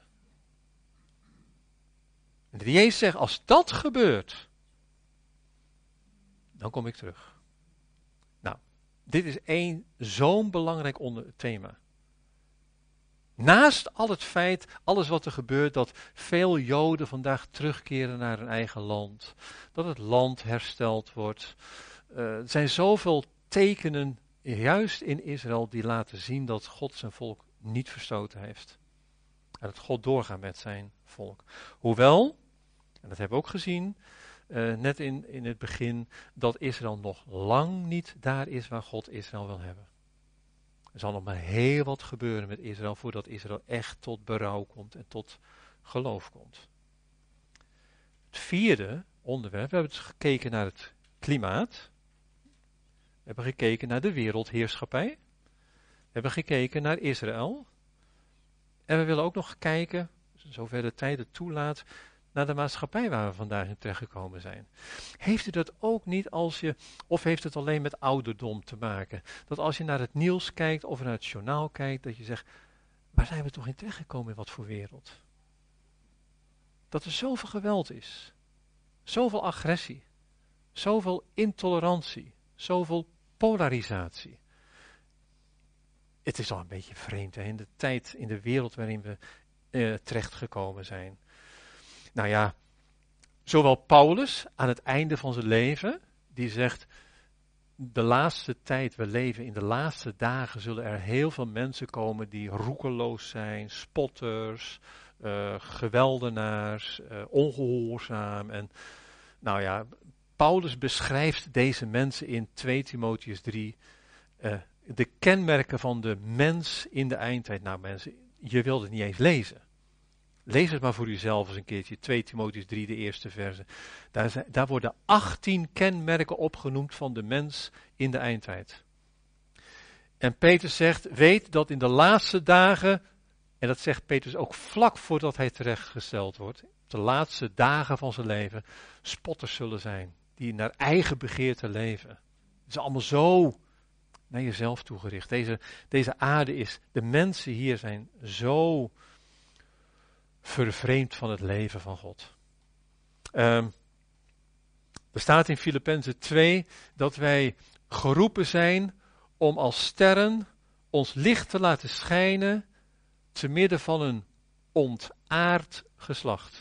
En de Jezus zegt, als dat gebeurt, dan kom ik terug. Nou, dit is zo'n belangrijk thema. Naast al het feit, alles wat er gebeurt, dat veel Joden vandaag terugkeren naar hun eigen land, dat het land hersteld wordt. Er zijn zoveel tekenen, juist in Israël, die laten zien dat God zijn volk niet verstoten heeft. En dat God doorgaat met zijn volk. Hoewel, en dat hebben we ook gezien, net in het begin, dat Israël nog lang niet daar is waar God Israël wil hebben. Er zal nog maar heel wat gebeuren met Israël voordat Israël echt tot berouw komt en tot geloof komt. Het vierde onderwerp, we hebben dus gekeken naar het klimaat. We hebben gekeken naar de wereldheerschappij. We hebben gekeken naar Israël. En we willen ook nog kijken, zover de tijd het toelaat, naar de maatschappij waar we vandaag in terechtgekomen zijn. Heeft u dat ook niet of heeft het alleen met ouderdom te maken? Dat als je naar het nieuws kijkt of naar het journaal kijkt, dat je zegt, waar zijn we toch in terechtgekomen in wat voor wereld? Dat er zoveel geweld is, zoveel agressie, zoveel intolerantie, zoveel polarisatie. Het is al een beetje vreemd hè, in de tijd, in de wereld waarin we terechtgekomen zijn. Nou ja, zowel Paulus aan het einde van zijn leven, die zegt, de laatste tijd, we leven in de laatste dagen, zullen er heel veel mensen komen die roekeloos zijn, spotters, geweldenaars, ongehoorzaam. En nou ja, Paulus beschrijft deze mensen in 2 Timotheüs 3, de kenmerken van de mens in de eindtijd. Nou mensen, je wilt het niet eens lezen. Lees het maar voor uzelf eens een keertje, 2 Timotheüs 3, de eerste verse. Daar worden 18 kenmerken opgenoemd van de mens in de eindtijd. En Petrus zegt, weet dat in de laatste dagen, en dat zegt Petrus ook vlak voordat hij terechtgesteld wordt, de laatste dagen van zijn leven, spotters zullen zijn, die naar eigen begeerte leven. Het is allemaal zo naar jezelf toegericht. Deze aarde is, de mensen hier zijn zo vervreemd van het leven van God. Er staat in Filippenzen 2 dat wij geroepen zijn om als sterren ons licht te laten schijnen te midden van een ontaard geslacht.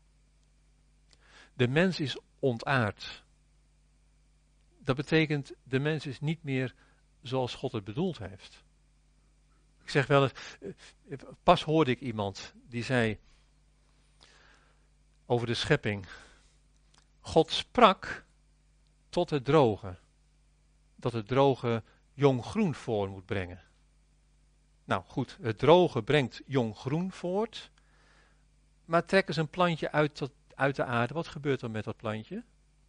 De mens is ontaard. Dat betekent, de mens is niet meer zoals God het bedoeld heeft. Ik zeg wel eens, pas hoorde ik iemand die zei over de schepping. God sprak tot het droge, dat het droge jong groen voor moet brengen. Nou goed, het droge brengt jong groen voort, maar trek eens een plantje uit de aarde, wat gebeurt er met dat plantje?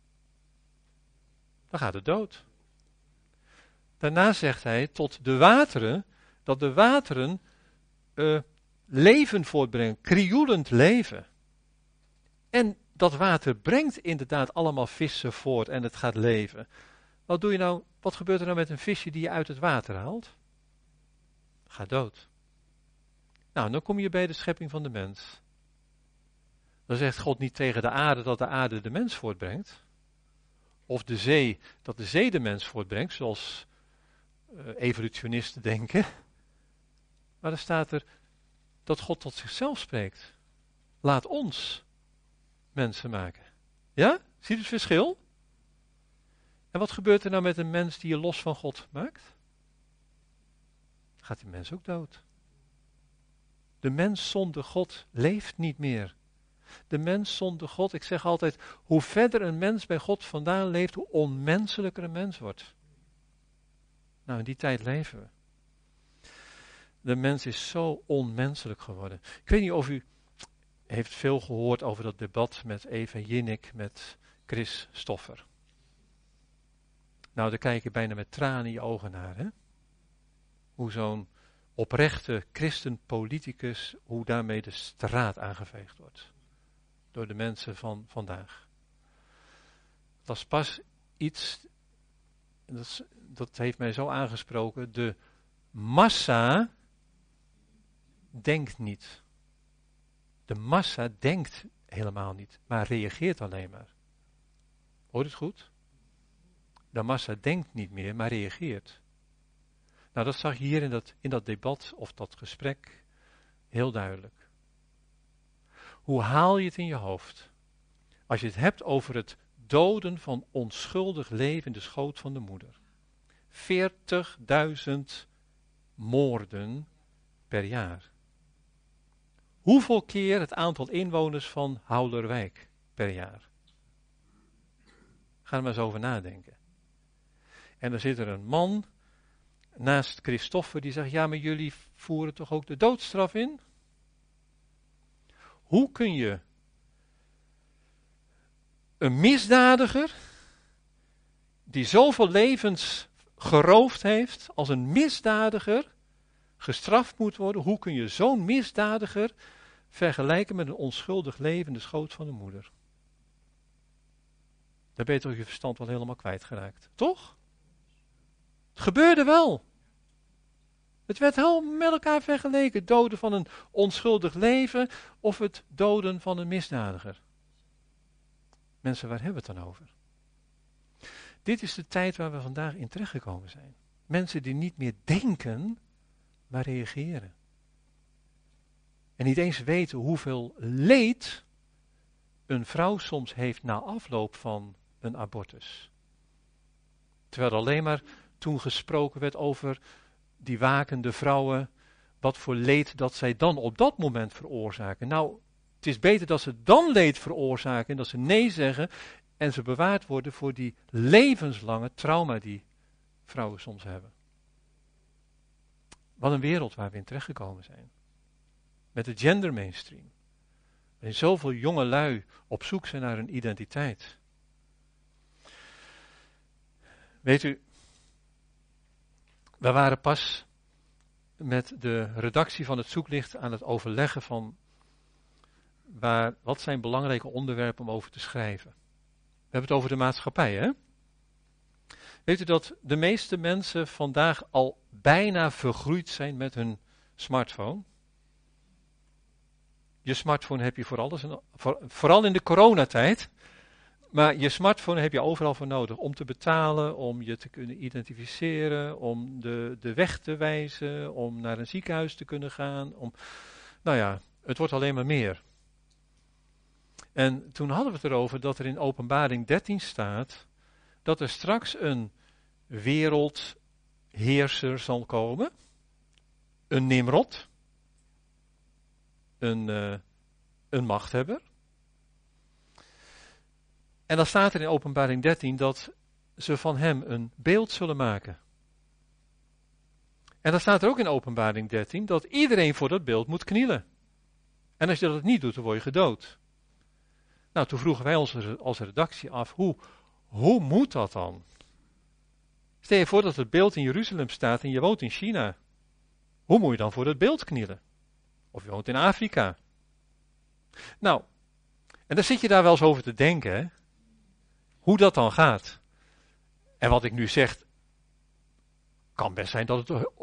Dan gaat het dood. Daarna zegt hij tot de wateren, dat de wateren leven voortbrengen, krioelend leven. En dat water brengt inderdaad allemaal vissen voort en het gaat leven. Wat gebeurt er nou met een visje die je uit het water haalt? gaat dood. Nou, dan kom je bij de schepping van de mens. Dan zegt God niet tegen de aarde dat de aarde de mens voortbrengt. Of de zee dat de zee de mens voortbrengt, zoals evolutionisten denken. Maar dan staat er dat God tot zichzelf spreekt. Laat ons mensen maken. Ja? Zie je het verschil? En wat gebeurt er nou met een mens die je los van God maakt? Gaat die mens ook dood. De mens zonder God leeft niet meer. De mens zonder God, ik zeg altijd, hoe verder een mens bij God vandaan leeft, hoe onmenselijker een mens wordt. Nou, in die tijd leven we. De mens is zo onmenselijk geworden. Ik weet niet of u heeft veel gehoord over dat debat met Eva Jinek, met Chris Stoffer. Nou, daar kijk je bijna met tranen in je ogen naar, hè? Hoe zo'n oprechte christenpoliticus, hoe daarmee de straat aangeveegd wordt. Door de mensen van vandaag. Dat is pas iets, dat heeft mij zo aangesproken, de massa denkt niet. De massa denkt helemaal niet, maar reageert alleen maar. Hoort het goed? De massa denkt niet meer, maar reageert. Nou, dat zag je hier in dat debat of dat gesprek heel duidelijk. Hoe haal je het in je hoofd? Als je het hebt over het doden van onschuldig leven in de schoot van de moeder. 40.000 moorden per jaar. Hoeveel keer het aantal inwoners van Houderwijk per jaar? Ga er maar eens over nadenken. En dan zit er een man naast Christoffer die zegt, ja, maar jullie voeren toch ook de doodstraf in? Hoe kun je een misdadiger die zoveel levens geroofd heeft, als een misdadiger gestraft moet worden, hoe kun je zo'n misdadiger vergelijken met een onschuldig leven in de schoot van de moeder? Dan ben je toch je verstand wel helemaal kwijtgeraakt, toch? Het gebeurde wel. Het werd heel met elkaar vergeleken. Doden van een onschuldig leven of het doden van een misdadiger. Mensen, waar hebben we het dan over? Dit is de tijd waar we vandaag in terechtgekomen zijn. Mensen die niet meer denken, maar reageren. En niet eens weten hoeveel leed een vrouw soms heeft na afloop van een abortus. Terwijl er alleen maar toen gesproken werd over die wakende vrouwen, wat voor leed dat zij dan op dat moment veroorzaken. Nou, het is beter dat ze dan leed veroorzaken en dat ze nee zeggen en ze bewaard worden voor die levenslange trauma die vrouwen soms hebben. Wat een wereld waar we in terechtgekomen zijn. Met de gender mainstream. En zoveel jonge lui op zoek zijn naar een identiteit. Weet u, we waren pas met de redactie van het Zoeklicht aan het overleggen van wat zijn belangrijke onderwerpen om over te schrijven. We hebben het over de maatschappij, hè? Weet u dat de meeste mensen vandaag al bijna vergroeid zijn met hun smartphone? Je smartphone heb je voor alles, vooral in de coronatijd. Maar je smartphone heb je overal voor nodig. Om te betalen, om je te kunnen identificeren, om de weg te wijzen, om naar een ziekenhuis te kunnen gaan. Nou ja, het wordt alleen maar meer. En toen hadden we het erover dat er in Openbaring 13 staat dat er straks een wereldheerser zal komen. Een Nimrod. Een machthebber. En dan staat er in Openbaring 13 dat ze van hem een beeld zullen maken. En dan staat er ook in Openbaring 13 dat iedereen voor dat beeld moet knielen. En als je dat niet doet, dan word je gedood. Nou, toen vroegen wij ons als redactie af, hoe moet dat dan? Stel je voor dat het beeld in Jeruzalem staat en je woont in China. Hoe moet je dan voor dat beeld knielen? Of je woont in Afrika. Nou, en dan zit je daar wel eens over te denken, hè? Hoe dat dan gaat. En wat ik nu zeg, kan best zijn dat het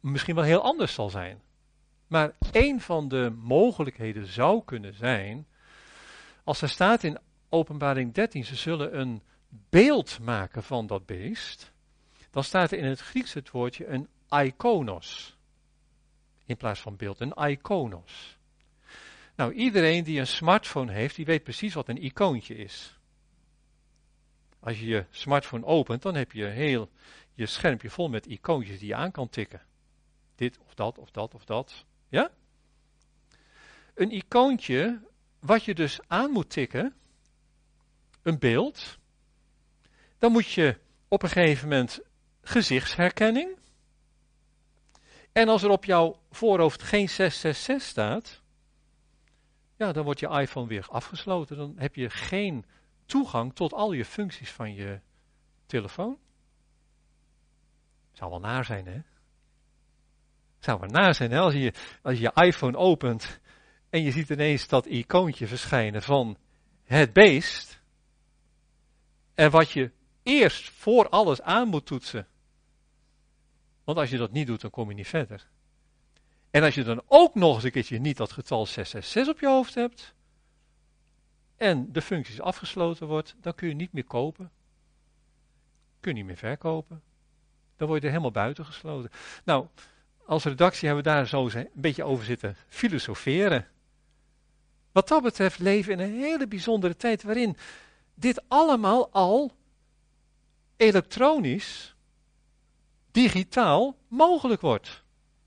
misschien wel heel anders zal zijn. Maar één van de mogelijkheden zou kunnen zijn, als er staat in Openbaring 13, ze zullen een beeld maken van dat beest, dan staat er in het Grieks het woordje een ikonos. In plaats van beeld, een ikonos. Nou, iedereen die een smartphone heeft, die weet precies wat een icoontje is. Als je je smartphone opent, dan heb je heel je schermpje vol met icoontjes die je aan kan tikken. Dit of dat of dat of dat. Ja? Een icoontje, wat je dus aan moet tikken, een beeld, dan moet je op een gegeven moment gezichtsherkenning. En als er op jouw voorhoofd geen 666 staat, ja, dan wordt je iPhone weer afgesloten. Dan heb je geen toegang tot al je functies van je telefoon. Zou wel naar zijn, hè? Zou wel naar zijn, hè? Als je je iPhone opent en je ziet ineens dat icoontje verschijnen van het beest. En wat je eerst voor alles aan moet toetsen. Want als je dat niet doet, dan kom je niet verder. En als je dan ook nog eens een keertje niet dat getal 666 op je hoofd hebt, en de functies afgesloten wordt, dan kun je niet meer kopen. Kun je niet meer verkopen. Dan word je er helemaal buiten gesloten. Nou, als redactie hebben we daar zo een beetje over zitten filosoferen. Wat dat betreft leven we in een hele bijzondere tijd waarin dit allemaal al elektronisch, digitaal mogelijk wordt.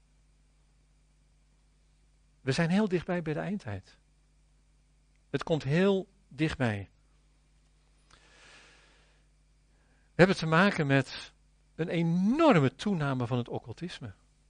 We zijn heel dichtbij bij de eindtijd. Het komt heel dichtbij. We hebben te maken met een enorme toename van het occultisme.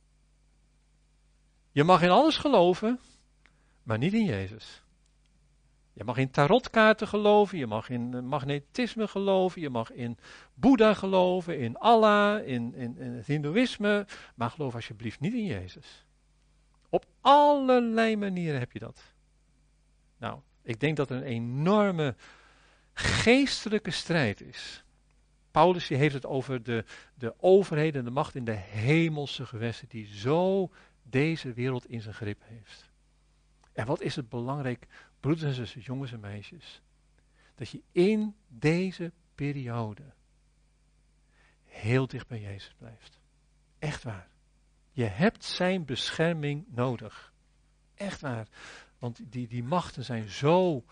Je mag in alles geloven, maar niet in Jezus. Je mag in tarotkaarten geloven, je mag in magnetisme geloven, je mag in Boeddha geloven, in Allah, in het Hindoeïsme, maar geloof alsjeblieft niet in Jezus. Op allerlei manieren heb je dat. Nou, ik denk dat er een enorme geestelijke strijd is. Paulus die heeft het over de overheden en de macht in de hemelse gewesten die zo deze wereld in zijn grip heeft. En wat is het belangrijk, broeders en zussen, jongens en meisjes, dat je in deze periode heel dicht bij Jezus blijft. Echt waar. Je hebt zijn bescherming nodig. Echt waar. Want die machten zijn zo.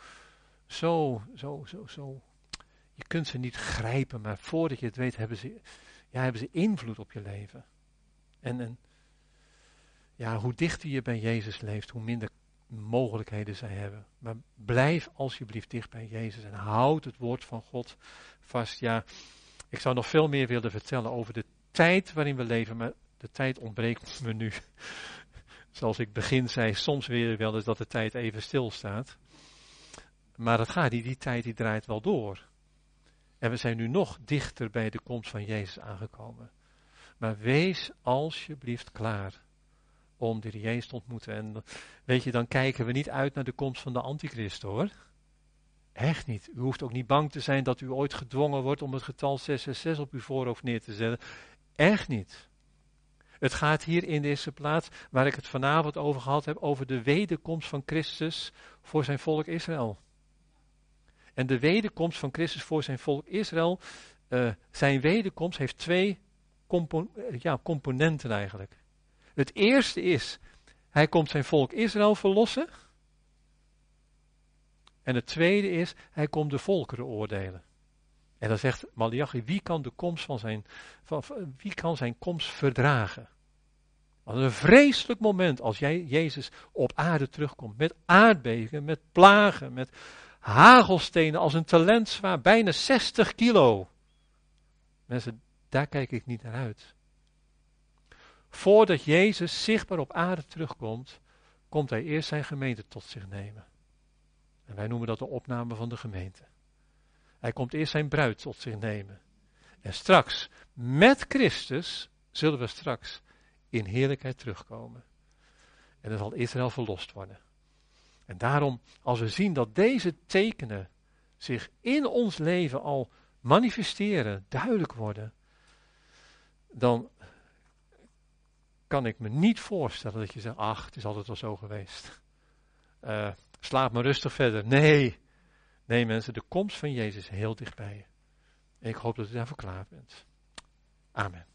Je kunt ze niet grijpen, maar voordat je het weet hebben ze invloed op je leven. En hoe dichter je bij Jezus leeft, hoe minder mogelijkheden zij hebben. Maar blijf alsjeblieft dicht bij Jezus en houd het woord van God vast. Ja, ik zou nog veel meer willen vertellen over de tijd waarin we leven, maar de tijd ontbreekt me nu. Zoals ik begin zei, soms weer wel eens dat de tijd even stilstaat. Maar dat gaat niet, die tijd die draait wel door. En we zijn nu nog dichter bij de komst van Jezus aangekomen. Maar wees alsjeblieft klaar om de Jezus te ontmoeten. En weet je, dan kijken we niet uit naar de komst van de antichrist, hoor. Echt niet. U hoeft ook niet bang te zijn dat u ooit gedwongen wordt om het getal 666 op uw voorhoofd neer te zetten. Echt niet. Het gaat hier in de eerste plaats, waar ik het vanavond over gehad heb, over de wederkomst van Christus voor zijn volk Israël. En de wederkomst van Christus voor zijn volk Israël, zijn wederkomst heeft twee componenten eigenlijk. Het eerste is, hij komt zijn volk Israël verlossen. En het tweede is, hij komt de volkeren oordelen. En dan zegt Maleachi, wie kan zijn komst verdragen? Wat een vreselijk moment als Jezus op aarde terugkomt. Met aardbevingen, met plagen, met hagelstenen als een talent zwaar, bijna 60 kilo. Mensen, daar kijk ik niet naar uit. Voordat Jezus zichtbaar op aarde terugkomt, komt hij eerst zijn gemeente tot zich nemen. En wij noemen dat de opname van de gemeente. Hij komt eerst zijn bruid tot zich nemen. En straks, met Christus, zullen we straks in heerlijkheid terugkomen. En dan zal Israël verlost worden. En daarom, als we zien dat deze tekenen zich in ons leven al manifesteren, duidelijk worden, dan kan ik me niet voorstellen dat je zegt, ach, het is altijd al zo geweest. Slaap maar rustig verder. Nee mensen, de komst van Jezus is heel dichtbij je. En ik hoop dat u daarvoor klaar bent. Amen.